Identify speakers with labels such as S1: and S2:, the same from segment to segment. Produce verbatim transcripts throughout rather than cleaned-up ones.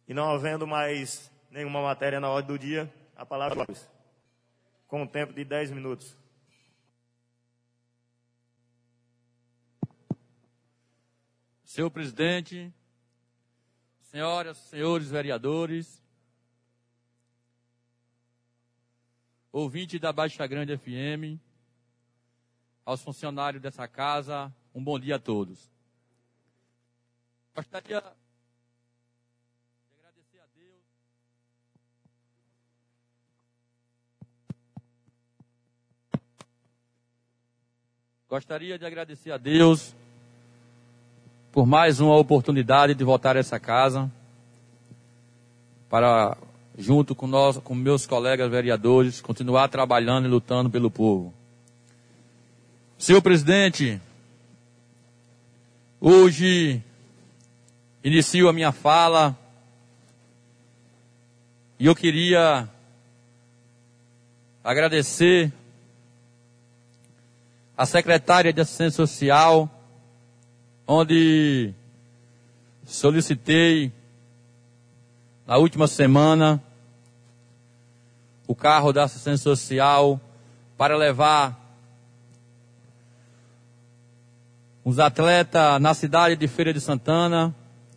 S1: E não havendo mais nenhuma matéria na ordem do dia, a palavra é com um tempo de dez minutos.
S2: Senhor presidente, senhoras, senhores vereadores, ouvinte da Baixa Grande F M, aos funcionários dessa casa, um bom dia a todos. Gostaria de agradecer a Deus. Gostaria de agradecer a Deus por mais uma oportunidade de voltar a essa casa para, junto com nós, com meus colegas vereadores, continuar trabalhando e lutando pelo povo. Senhor presidente, hoje inicio a minha fala e eu queria agradecer a secretária de Assistência Social, onde solicitei na última semana o carro da Assistência Social para levar os atletas na cidade de Feira de Santana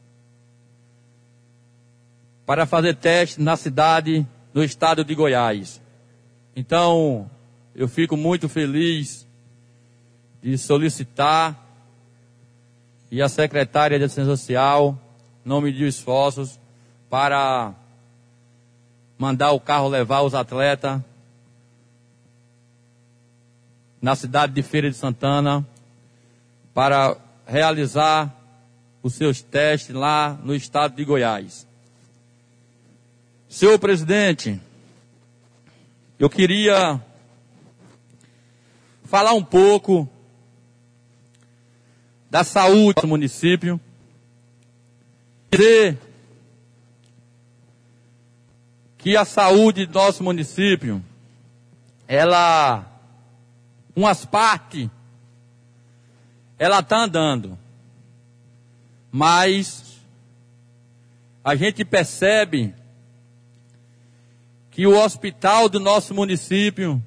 S2: para fazer teste na cidade do estado de Goiás. Então, eu fico muito feliz de solicitar e a secretária de Assistência Social não mediu esforços para mandar o carro levar os atletas na cidade de Feira de Santana para realizar os seus testes lá no estado de Goiás. Senhor presidente, eu queria falar um pouco da saúde do município, dizer que a saúde do nosso município, ela, umas partes, ela está andando, mas a gente percebe que o hospital do nosso município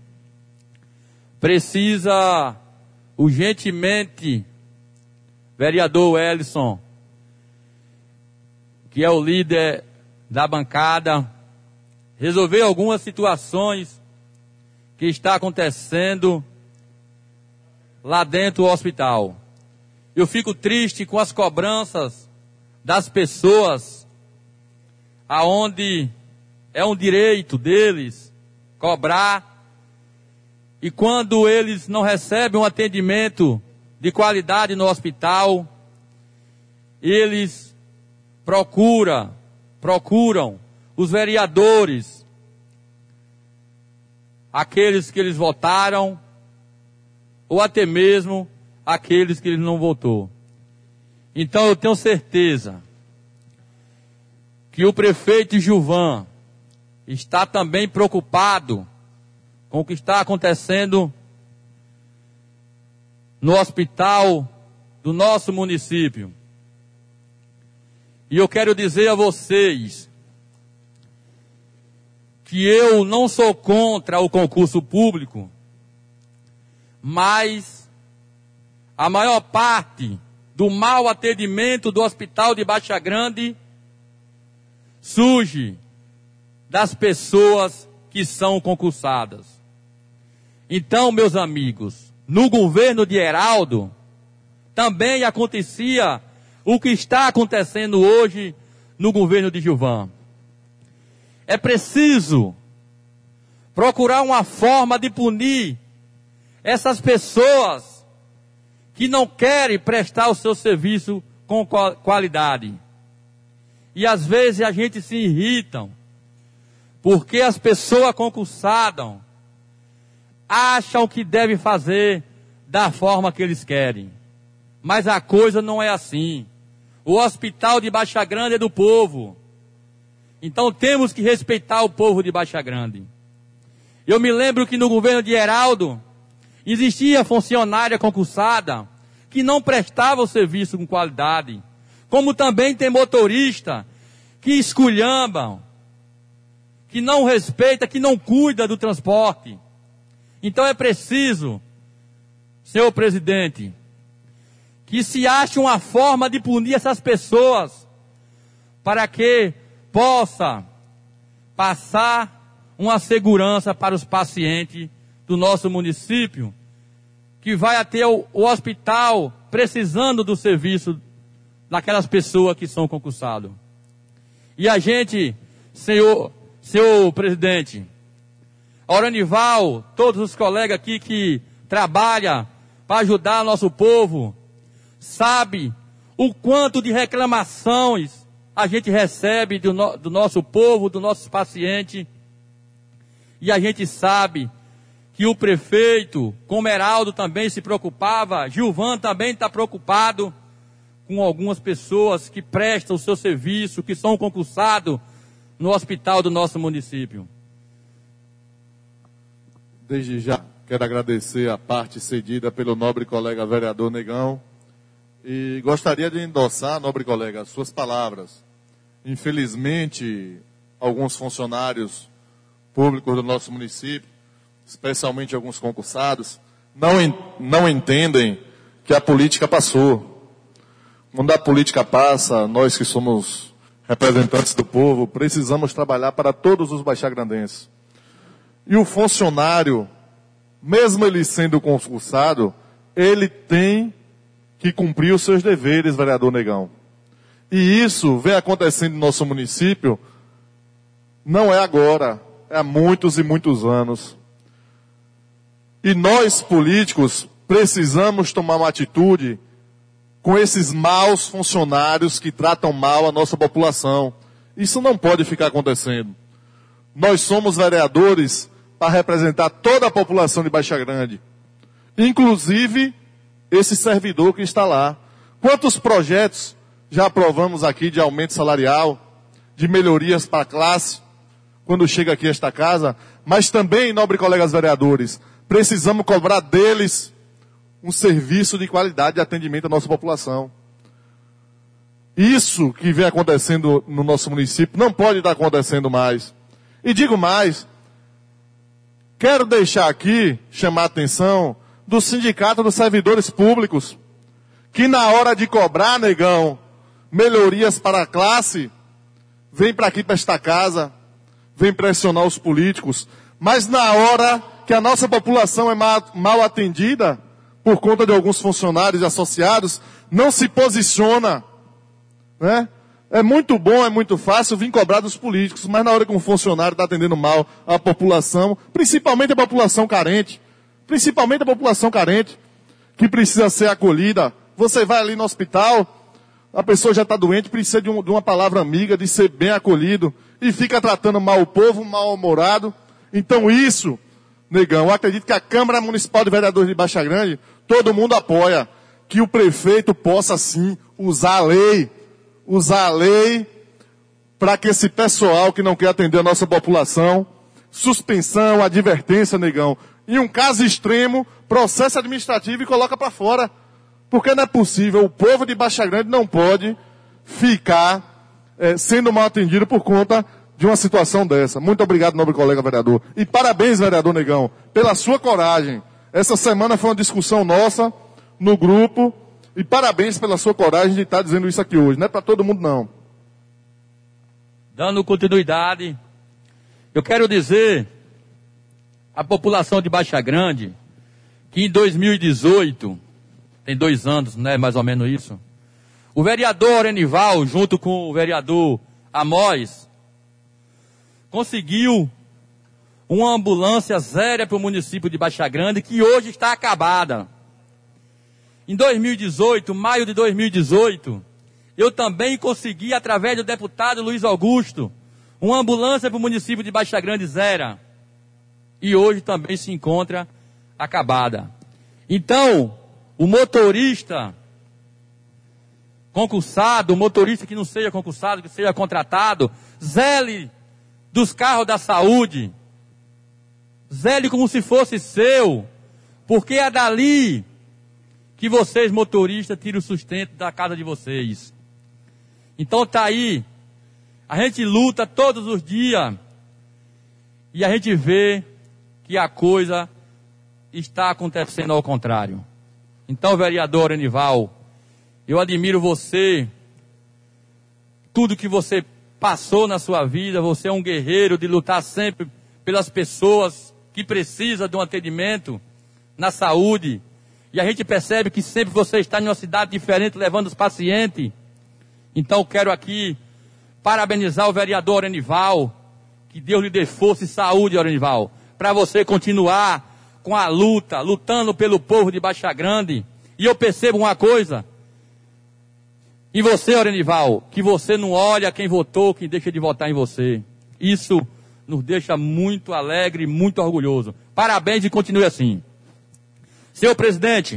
S2: precisa urgentemente, vereador Wellison, que é o líder da bancada, resolver algumas situações que está acontecendo lá dentro do hospital. Eu fico triste com as cobranças das pessoas, aonde é um direito deles cobrar, e quando eles não recebem um atendimento de qualidade no hospital, eles procuram, procuram os vereadores, aqueles que eles votaram, ou até mesmo aqueles que ele não votou. Então eu tenho certeza que o prefeito Gilvan está também preocupado com o que está acontecendo no hospital do nosso município. E eu quero dizer a vocês que eu não sou contra o concurso público, mas a maior parte do mau atendimento do Hospital de Baixa Grande surge das pessoas que são concursadas. Então, meus amigos, no governo de Heraldo também acontecia o que está acontecendo hoje no governo de Gilvan. É preciso procurar uma forma de punir essas pessoas que não querem prestar o seu serviço com qualidade. E às vezes a gente se irrita, porque as pessoas concursadas acham que devem fazer da forma que eles querem. Mas a coisa não é assim. O Hospital de Baixa Grande é do povo. Então temos que respeitar o povo de Baixa Grande. Eu me lembro que no governo de Heraldo existia funcionária concursada que não prestava o serviço com qualidade. Como também tem motorista que esculhambam, que não respeita, que não cuida do transporte. Então é preciso, senhor presidente, que se ache uma forma de punir essas pessoas, para que possa passar uma segurança para os pacientes do nosso município, que vai até o, o hospital precisando do serviço daquelas pessoas que são concursadas. E a gente, senhor, senhor presidente, Oranival, todos os colegas aqui que trabalham para ajudar nosso povo, sabe o quanto de reclamações a gente recebe do, no, do nosso povo, dos nossos pacientes. E a gente sabe que o prefeito, como Heraldo também se preocupava, Gilvan também está preocupado com algumas pessoas que prestam o seu serviço, que são concursados no hospital do nosso município.
S3: Desde já quero agradecer a parte cedida pelo nobre colega vereador Negão e gostaria de endossar, nobre colega, as suas palavras. Infelizmente, alguns funcionários públicos do nosso município, especialmente alguns concursados, não, não entendem que a política passou. Quando a política passa, nós que somos representantes do povo, precisamos trabalhar para todos os baixagrandenses. E o funcionário, mesmo ele sendo concursado, ele tem que cumprir os seus deveres, vereador Negão. E isso vem acontecendo no nosso município, não é agora, é há muitos e muitos anos. E nós, políticos, precisamos tomar uma atitude com esses maus funcionários que tratam mal a nossa população. Isso não pode ficar acontecendo. Nós somos vereadores para representar toda a população de Baixa Grande, inclusive esse servidor que está lá. Quantos projetos já aprovamos aqui de aumento salarial, de melhorias para a classe, quando chega aqui a esta casa, mas também, nobres colegas vereadores, precisamos cobrar deles um serviço de qualidade de atendimento à nossa população. Isso que vem acontecendo no nosso município não pode estar acontecendo mais. E digo mais, quero deixar aqui, chamar a atenção do Sindicato dos Servidores Públicos, que na hora de cobrar, Negão, melhorias para a classe, vem para aqui, para esta casa, vem pressionar os políticos, mas na hora que a nossa população é mal, mal atendida, por conta de alguns funcionários e associados, não se posiciona, né? É muito bom, é muito fácil vir cobrar dos políticos, mas na hora que um funcionário está atendendo mal a população, principalmente a população carente, principalmente a população carente, que precisa ser acolhida, você vai ali no hospital, a pessoa já está doente, precisa de, um, de uma palavra amiga, de ser bem acolhido, e fica tratando mal o povo, mal-humorado. Então isso, Negão, eu acredito que a Câmara Municipal de Vereadores de Baixa Grande, todo mundo apoia que o prefeito possa sim usar a lei, usar a lei para que esse pessoal que não quer atender a nossa população, suspensão, advertência, Negão, em um caso extremo, processo administrativo e coloca para fora. Porque não é possível, o povo de Baixa Grande não pode ficar é, sendo mal atendido por conta de uma situação dessa. Muito obrigado, nobre colega vereador. E parabéns, vereador Negão, pela sua coragem. Essa semana foi uma discussão nossa no grupo. E parabéns pela sua coragem de estar dizendo isso aqui hoje. Não é para todo mundo, não.
S2: Dando continuidade, eu quero dizer à população de Baixa Grande que em dois mil e dezoito, tem dois anos, né, mais ou menos isso, o vereador Oranival, junto com o vereador Amós, conseguiu uma ambulância zero para o município de Baixa Grande, que hoje está acabada. Em dois mil e dezoito, maio de dois mil e dezoito, eu também consegui, através do deputado Luiz Augusto, uma ambulância para o município de Baixa Grande zero. E hoje também se encontra acabada. Então, o motorista concursado, o motorista que não seja concursado, que seja contratado, zele dos carros da saúde, zele como se fosse seu, porque é dali que vocês, motoristas, tiram o sustento da casa de vocês. Então está aí A gente luta todos os dias e a gente vê que a coisa está acontecendo ao contrário. Então, vereador Orenival, eu admiro você, tudo que você passou na sua vida, você é um guerreiro de lutar sempre pelas pessoas que precisam de um atendimento na saúde. E a gente percebe que sempre você está em uma cidade diferente levando os pacientes. Então eu quero aqui parabenizar o vereador Orenival, que Deus lhe dê força e saúde, Orenival, para você continuar com a luta, lutando pelo povo de Baixa Grande. E eu percebo uma coisa, em você, Orenival, que você não olha quem votou, quem deixa de votar em você. Isso nos deixa muito alegre, muito orgulhoso. Parabéns e continue assim. Senhor presidente,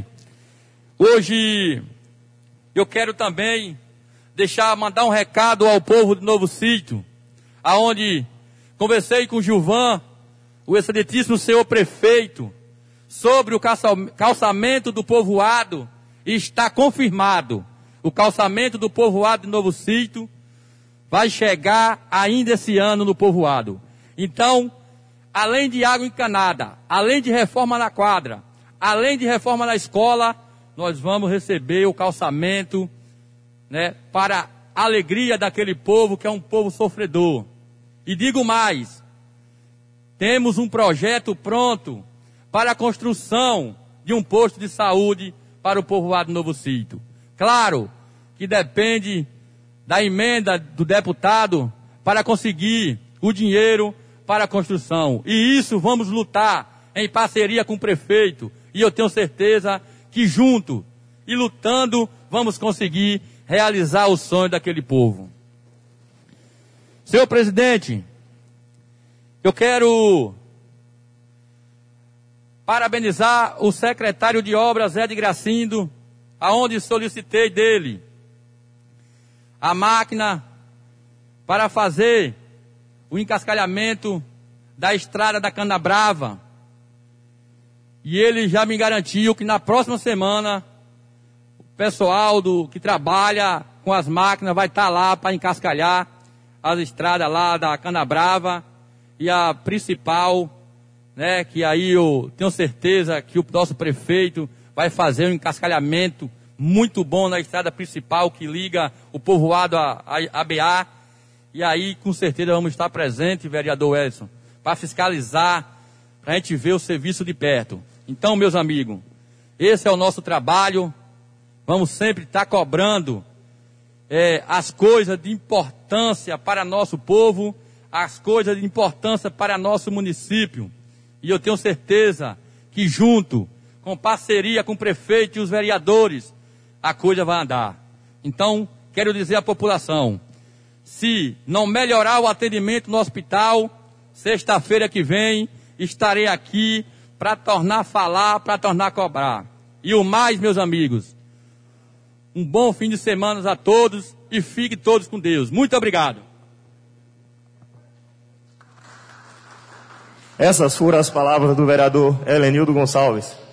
S2: hoje eu quero também deixar, mandar um recado ao povo do Novo Sítio, aonde conversei com o Gilvan, o excelentíssimo senhor prefeito, sobre o calçamento do povoado, e está confirmado. O calçamento do povoado de Novo Sítio vai chegar ainda esse ano no povoado. Então, além de água encanada, além de reforma na quadra, além de reforma na escola, nós vamos receber o calçamento, né, para a alegria daquele povo que é um povo sofredor. E digo mais, temos um projeto pronto para a construção de um posto de saúde para o povoado Novo Sítio. Claro que depende da emenda do deputado para conseguir o dinheiro para a construção. E isso vamos lutar em parceria com o prefeito. E eu tenho certeza que junto e lutando vamos conseguir realizar o sonho daquele povo. Senhor presidente, eu quero parabenizar o secretário de obras, Zé de Gracindo, aonde solicitei dele a máquina para fazer o encascalhamento da estrada da Canabrava. E ele já me garantiu que na próxima semana o pessoal do, que trabalha com as máquinas vai estar lá para encascalhar as estradas lá da Canabrava e a principal, né, que aí eu tenho certeza que o nosso prefeito vai fazer um encascalhamento muito bom na estrada principal que liga o povoado a, a, a B A. E aí, com certeza, vamos estar presentes, vereador Edson, para fiscalizar, para a gente ver o serviço de perto. Então, meus amigos, esse é o nosso trabalho. Vamos sempre estar cobrando é, as coisas de importância para nosso povo, as coisas de importância para nosso município. E eu tenho certeza que junto, com parceria com o prefeito e os vereadores, a coisa vai andar. Então, quero dizer à população, se não melhorar o atendimento no hospital, sexta-feira que vem, estarei aqui para tornar a falar, para tornar a cobrar. E o mais, meus amigos, um bom fim de semana a todos e fiquem todos com Deus. Muito obrigado.
S1: Essas foram as palavras do vereador Helenildo Gonçalves.